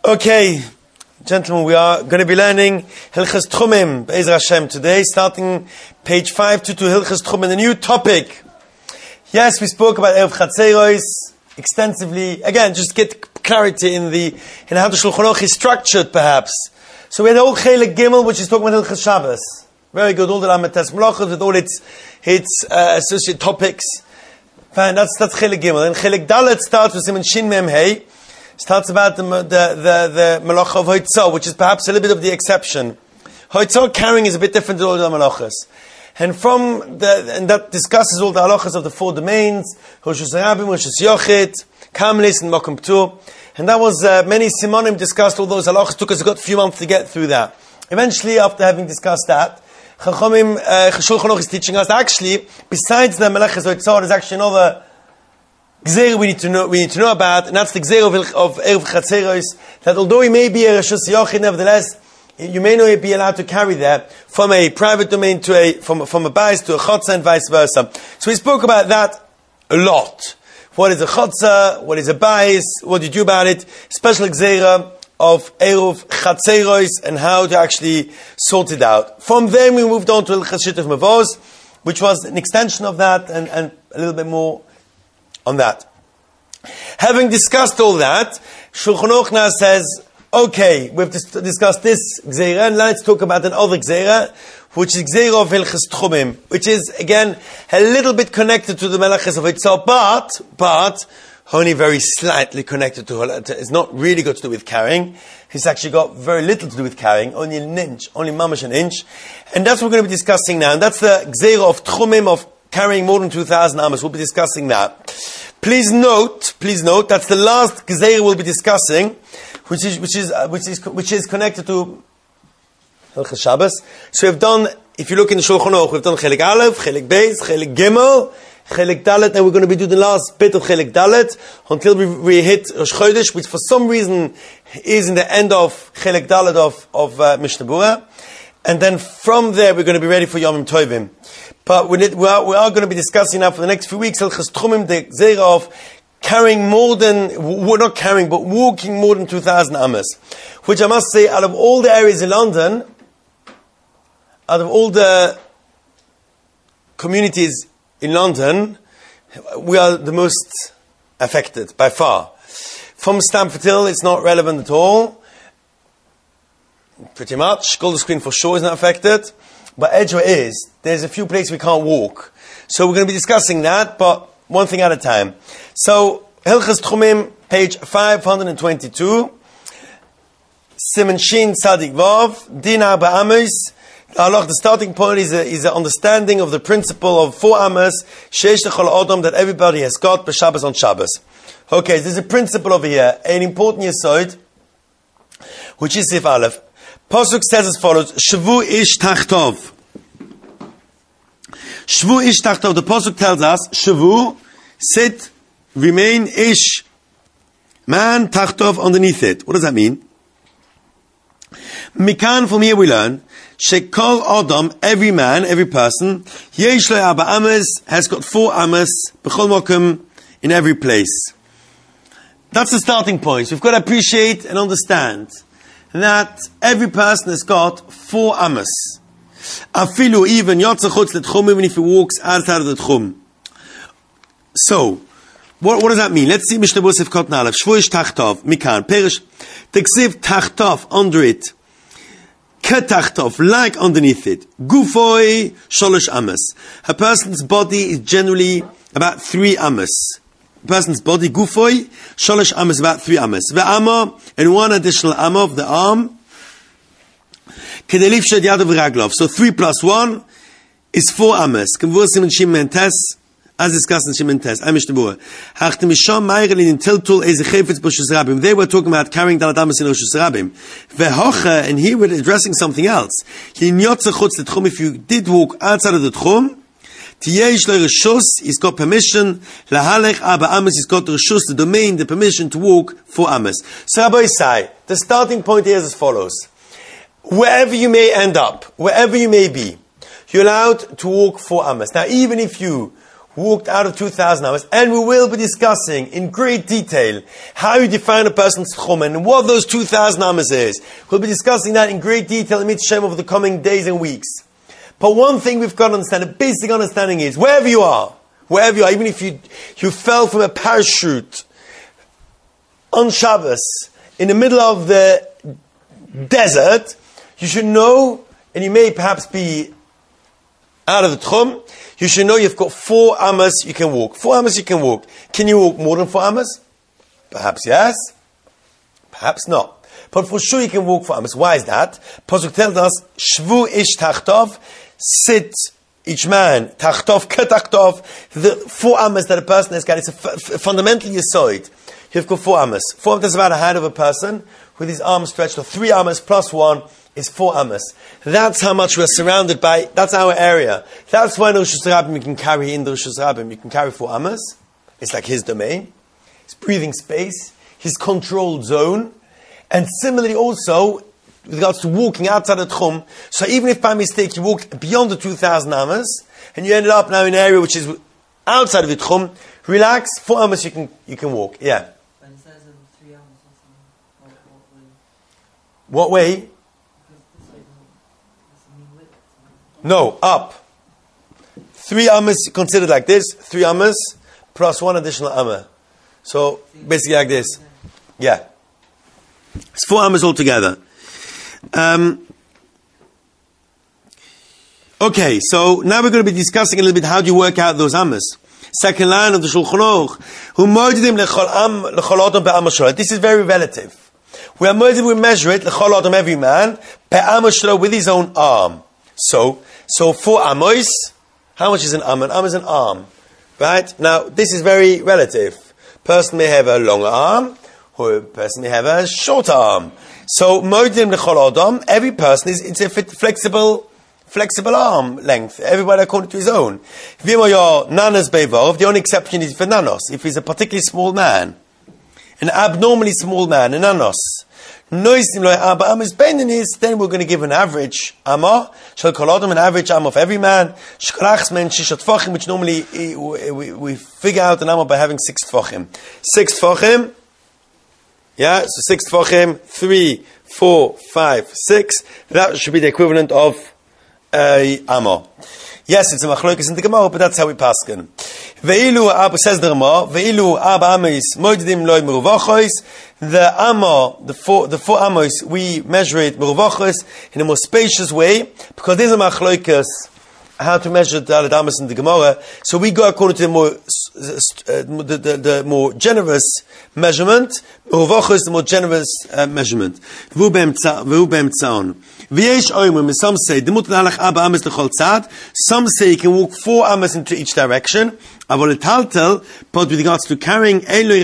Okay, gentlemen, we are going to be learning Hilchas Tchumim, Be'ezer Hashem, today, starting page 522, Hilchas Tchumim, a new topic. Yes, we spoke about Erev Chatzeros extensively. Again, just get clarity in how the Shulchan Aruch is structured, perhaps. So we had the whole Chelik Gimel, which is talking about Hilchas Shabbos. Very good, all the Lamates Melachos with all its associated topics. Fine, that's Chelik Gimel. And Chelik Dalet starts with Siman Shin Mem Hey. Starts about the Malacha of Hoitzah, which is perhaps a little bit of the exception. Hoitzah carrying is a bit different than all the Malachas. And that discusses all the halachas of the four domains, Rosh Hashanah, Rosh Yochid, Kamlis, and Mokum Ptur. And that was, many Simonim discussed all those halachas, took us a few months to get through that. Eventually, after having discussed that, Chachomim, Shulchan Aruch is teaching us, actually, besides the Malachas Hoitzah, there's actually another Gzeir we need to know about, and that's the Gzeir of Erev Chatzeros, that although he may be a Rosh Yochid, nevertheless, you may not be allowed to carry that from a private domain to from a Bais to a Chotza and vice versa. So we spoke about that a lot. What is a Chotza? What is a Bais? What do you do about it? Special Gzeir of Erev Chatzeros and how to actually sort it out. From there we moved on to Hilchas Shituf Mavos, which was an extension of that and a little bit more on that. Having discussed all that, Shulchan Aruch now says, okay, we've discussed this Gzeira, and let's talk about another Gzeira, which is Gzeira of Hilchas Tchumim, which is, again, a little bit connected to the Melachas of itself, but only very slightly connected to it. It's not really got to do with carrying. It's actually got very little to do with carrying, only an inch, only mamash an inch. And that's what we're going to be discussing now, and that's the Gzeira of Tchumim, of carrying more than 2,000 amas. We'll be discussing that. Please note, that's the last Gzeira we'll be discussing, which is connected to Hilchas Shabbos. So we've done, if you look in the Shulchan Aruch, we've done Chelik Aleph, Chelik Beis, Chelik Gimel, Chelik Dalet, and we're going to be doing the last bit of Chelik Dalet until we hit Rosh Chodesh, which for some reason is in the end of Chelik Dalet of Mishnah Berurah. And then from there we're going to be ready for Yomim Tovim. But we are going to be discussing now for the next few weeks Hilchas Tchumim, the Gzeira of carrying more than, not carrying, but walking more than 2,000 amas. Which I must say, out of all the areas in London, out of all the communities in London, we are the most affected, by far. From Stamford Hill, it's not relevant at all. Pretty much. Golders Green for sure is not affected. But Edgware is. There's a few places we can't walk. So we're going to be discussing that, but one thing at a time. So, Hilchas Tchumim, page 522. Siman Shin Tzadik Vav, Din Arba Amos. The starting point is an understanding of the principle of 4 Amos, Sheish L'chol Adam, that everybody has got, b'Shabbos on Shabbos. Okay, there's a principle over here, an important yesod, which is Sif Aleph. Pasuk says as follows, Shvu ish tachtov. Shvu ish tachtov. The Pasuk tells us, Shvu, sit, remain, ish, man, tachtov, underneath it. What does that mean? Mikan, from here we learn, Shekol Adam, every man, every person, Yesh lo Arba Amas, has got 4 amas, b'chol mokum, in every place. That's the starting point. So we've got to appreciate and understand that every person has got 4 amas. Afilu, even yotza chutz letchum, even if he walks outside of the tchum. So, what does that mean? Let's see Mishnah Berurah Sif Katan Aleph. Shvuish tachtov, mikan, perish, teksiv tachtov, under it. Ketachtov, like underneath it. Gufoi, sholosh amas. A person's body is generally about 3 amas. A person's body, gufoi, sholosh amas, about 3 amas. Ve'ama, and 1 additional amma of the arm. Kedelif shed yadav raglov. So 3 plus 1 is 4 amas. Kavursim and Shim Mentes, as discussed in Shim Mentes. I'm Mishnah Berurah. Hachtem Misham Ma'irel in Tiltul Eze Chayfetz B'Rosh Hashanah. They were talking about carrying Dalat Amas in Rosh Hashanah. Ve'hocha, and here we're addressing something else. In Yotze Chutz L'Tchum, if you did walk outside of the Tchum, Tiyesh lo reshus, he's got permission. Lahalech Arba Amas, he's got the reshus, the domain, the permission to walk 4 amas. So Rabbi Isai, the starting point here is as follows. Wherever you may end up, wherever you may be, you're allowed to walk 4 amas. Now, even if you walked out of 2,000 amas, and we will be discussing in great detail how you define a person's tchum and what those 2,000 amas is. We'll be discussing that in great detail in Mitzvah over the coming days and weeks. But one thing we've got to understand, a basic understanding is, wherever you are, even if you fell from a parachute on Shabbos in the middle of the desert, you should know, and you may perhaps be out of the tchum, you should know you've got 4 amas you can walk. 4 amas you can walk. Can you walk more than 4 amas? Perhaps yes, perhaps not. But for sure you can walk 4 amas. Why is that? Pasuk tells us, Shvu ish tachtov, sit each man, tachtov ketachtov, the 4 amas that a person has got. It's a fundamental yesod. You've got 4 amas. 4 amas is about a hand of a person with his arms stretched, or 3 amas plus 1 is 4 amas. That's how much we're surrounded by, that's our area. That's why in Rosh Hashanah you can carry in the Rosh Hashanah, you can carry 4 amas. It's like his domain, his breathing space, his controlled zone. And similarly also, with regards to walking outside the Tchum, so even if by mistake you walked beyond the 2,000 amas, and you ended up now in an area which is outside of the Tchum, relax, 4 amas you can walk. Yeah. When it says 3 amas or something, What way? No, up. 3 amas considered like this, 3 amas plus 1 additional amma. So basically like this. Yeah. It's 4 amas altogether. Okay, so now we're going to be discussing a little bit how do you work out those amas. Second line of the Shulchan Aruch. This is very relative. We measure it, every man, with his own arm. So 4 amos, how much is an am? An am is an arm. Right? Now, this is very relative. Person may have a long arm, or a person may have a short arm. So, every person it's a flexible arm length. Everybody according to his own. The only exception is for nanos. If he's a particularly small man, an abnormally small man, a nanos. Then we're going to give an average amma, an average amma of every man, which normally we figure out an amma by having 6 tfachim. 6 tfachim, yeah, so 6 tfachim, 3, 4, 5, 6, that should be the equivalent of a amma. Yes, it's a machlokes in the Gemara, but that's how we paskin. Ve'ilu Abba says the Gemara. Ve'ilu Abba Amos moedim loy meruvachos. The amma, the 4 amos, we measure it meruvachos in a more spacious way because there's a machlokes how to measure the amos in the Gemara. So we go according to the more generous measurement. Meruvachos, the more generous measurement. V'hu be'emtzaon. Some say some say you can walk 4 amas into each direction. But with regards to carrying,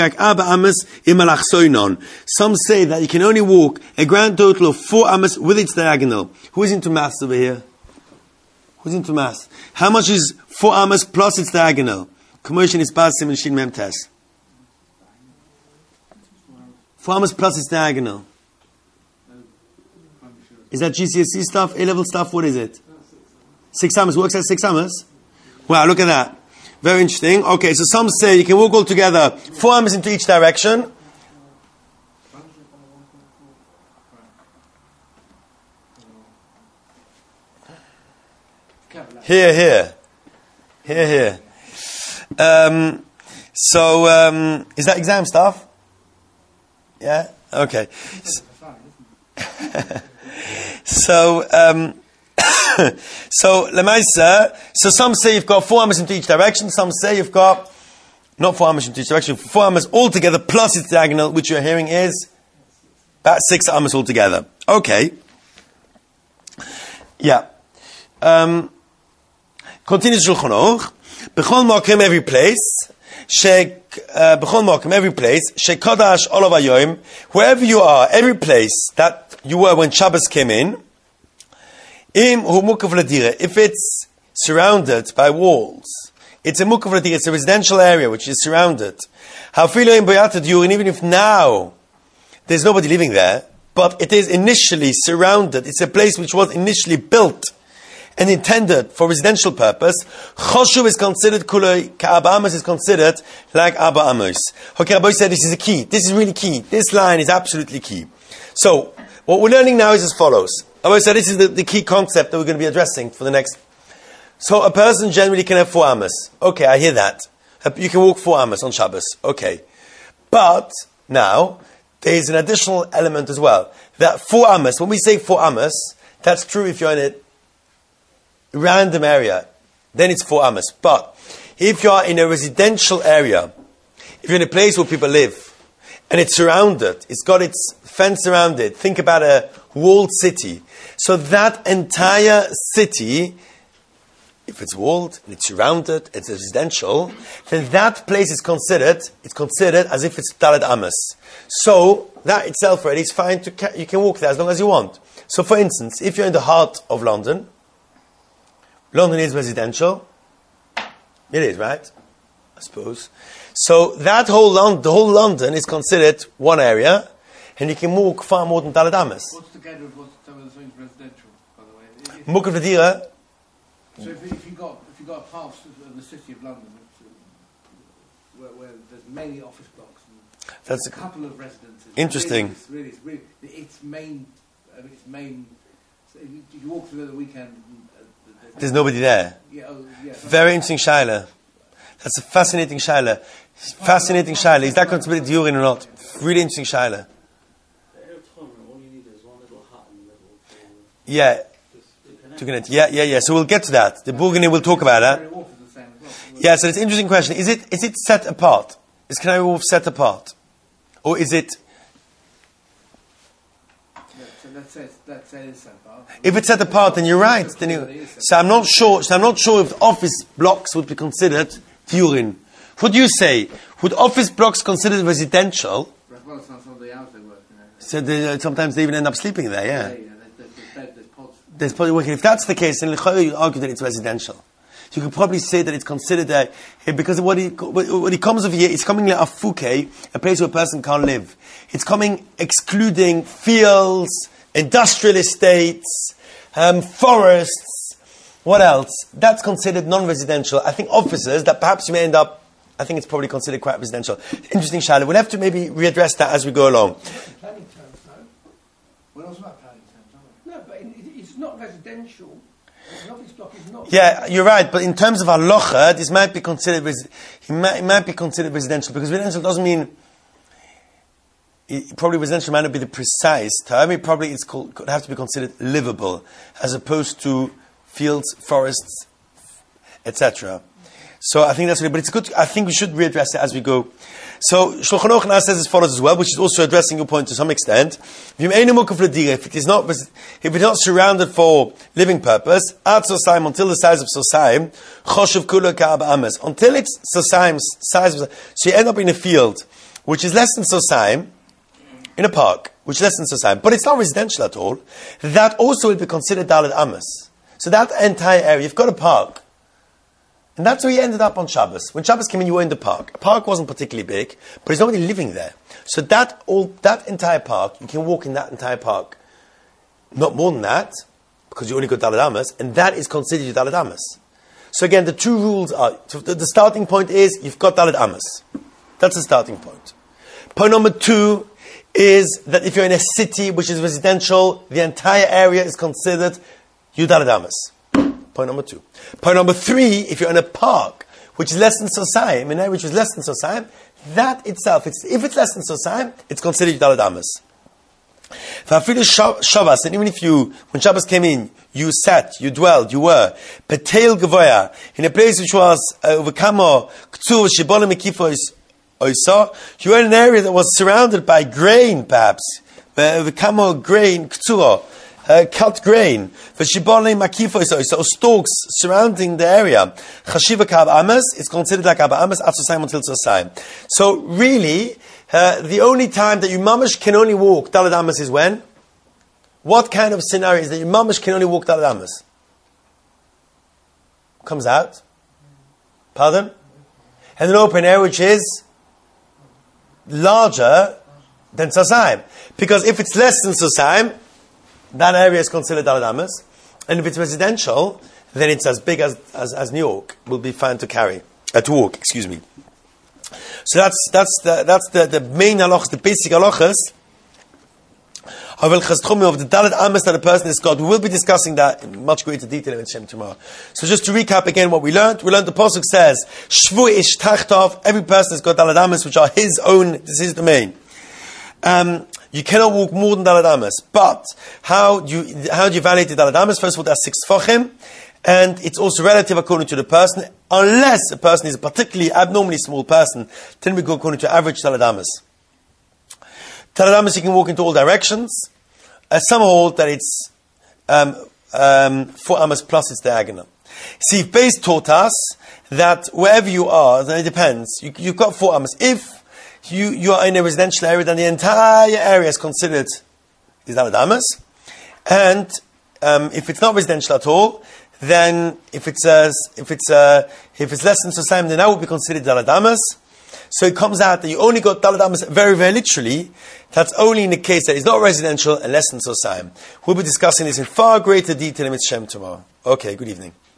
some say that you can only walk a grand total of 4 amas with its diagonal. Who is into maths over here? Who's into maths? How much is 4 amas plus its diagonal? Commotion is bad sim and shin mem test. 4 amas plus its diagonal. Is that GCSE stuff, A-level stuff? What is it? 6 amas. Works at 6 amas? Wow, look at that. Very interesting. Okay, so some say you can walk all together 4 amas into each direction. Here. Is that exam stuff? Yeah? Okay. So Lemaisa, so some say you've got 4 amas into each direction, some say you've got not 4 amas into each direction, 4 amas altogether plus its diagonal, which you're hearing is about 6 amas altogether. Okay. Yeah. Continues Shulchan Aruch. B'chol makom every place. Every place, Shekadash Olav Hayoim, wherever you are, every place that you were when Shabbos came in, if it's surrounded by walls, it's a mukav ladira, it's a residential area which is surrounded. And even if now there's nobody living there, but it is initially surrounded, it's a place which was initially built and intended for residential purpose, Choshuv is considered kuloi, Ka'aba Amos is considered like Abba Amos. Okay, Rabbi said this is a key. This is really key. This line is absolutely key. So, what we're learning now is as follows. Rabbi said this is the key concept that we're going to be addressing for the next. So, a person generally can have 4 Amos. Okay, I hear that. You can walk 4 Amos on Shabbos. Okay. But, now, there is an additional element as well. That 4 Amos, when we say 4 Amos, that's true if you're in a random area. Then it's 4 Amos. But if you are in a residential area, if you're in a place where people live, and it's surrounded, it's got its fence around it, think about a walled city. So that entire city, if it's walled, and it's surrounded, it's residential, then that place is considered as if it's Dalet Amos. So, that itself already is fine, you can walk there as long as you want. So, for instance, if you're in the heart of London, London is residential. It is, right? I suppose. So, the whole London is considered one area, and you can walk far more than Dalet Amos. What's the gather of what's residential, by the way? Mukha V'dira. So if you got parts of the city of London where there's many office blocks and That's a couple of residences. Interesting. It's main. So if you walk through the weekend. There's nobody there. Yeah, Very interesting shaila. That's a fascinating shaila. Fascinating shaila. Is that considered diurin or not? Really interesting shaila. All you need is one little hut in the middle. Yeah. Yeah. So we'll get to that. The Burgani will talk about that. Yeah, so it's an interesting question. Is it set apart? Is Canary Wharf set apart? Or is it... Let's say it's set apart. If it's set apart, then you're right. So I'm not sure if office blocks would be considered diurin. What do you say? Would office blocks considered residential? Well, some of the hours they work, So sometimes they even end up sleeping there, yeah. There's pods. If that's the case, then you argue that it's residential. You could probably say that it's considered because what he comes over here, it's coming like a fuke, a place where a person can't live. It's coming excluding fields, industrial estates, forests. What else? That's considered non-residential. I think offices that perhaps you may end up. I think it's probably considered quite residential. Interesting, Shaila. We'll have to maybe readdress that as we go along. Planning terms, no. We're also about planning terms, aren't we? No, but it's not residential. An office block is not. Yeah, you're right. But in terms of halacha, this might be considered. It might be considered residential because residential doesn't mean. Probably residential might not be the precise term. It probably could have to be considered livable, as opposed to fields, forests, etc. So I think that's really, but it's good. I think we should readdress it as we go. So Shulchan Aruch now says as follows as well, which is also addressing your point to some extent. If it is not surrounded for living purpose, until the size of Sosaim, Choshev Kula Ka'aba Amos, until it's Sosaim's size, so you end up in a field which is less than Sosaim, in a park which is less than Sosaim, but it's not residential at all. That also will be considered Dalet Amos. So that entire area, you've got a park. And that's where you ended up on Shabbos. When Shabbos came in, you were in the park. The park wasn't particularly big, but there's nobody living there. So that entire park, you can walk in that entire park. Not more than that, because you only got Dalet Amos, and that is considered your Dalet Amos. So again, the two rules are, so the starting point is, you've got Dalet Amos. That's the starting point. Point number 2 is that if you're in a city which is residential, the entire area is considered your Dalet Amos. Point number 2. Point number 3, if you're in a park which is less than Sosaim, an area which is less than Sosaim, that itself, if it's less than Sosaim, it's considered Dalet Amos. Shabbos, and even if when Shabbos came in, you sat, you dwelled, you were Petel Gavoya, in a place which was Ovekamo K'tur Shibolim Ekifos Oisa, you were in an area that was surrounded by grain, perhaps Ovekamo grain K'tur. Cut grain, or stalks surrounding the area. Chashiva Ka'aba Amos is considered like Ka'aba Amos at Sosaim until Sosaim. So really, the only time that you mamash can only walk Dalet Amos is when? What kind of scenario is that you mamash can only walk Dalet Amos? Comes out? Pardon? And an open air which is larger than Sosaim. Because if it's less than Sosaim, that area is considered Dalet Amos. And if it's residential, then it's as big as New York, will be fine to carry, to walk, excuse me. So that's the main halachas, the basic halachas of Hilchos Tchumim, of the Dalet Amas that a person is God. We will be discussing that in much greater detail in Shem tomorrow. So just to recap again what we learned the Pasuk says, Shvu ish tachtov, every person has got Dalet Amas, which are his own, this is the main. You cannot walk more than Dalet Amas. But how do you evaluate the Dalet Amas? First of all, there are 6 tfachim, and it's also relative according to the person. Unless a person is a particularly abnormally small person, then we go according to average Dalet Amas. Dalet Amas, you can walk into all directions. Some hold that it's 4 amas plus its diagonal. See, Beis taught us that wherever you are, then it depends. You've got 4 amas. If you are in a residential area, then the entire area is considered is Dalet Amas. And if it's not residential at all, then if it's less than Sosayim, then that would be considered Dalet Amas. So it comes out that you only got Dalet Amas very, very literally. That's only in the case that it's not residential and less than Sosayim. We'll be discussing this in far greater detail in Shem tomorrow. Okay, good evening.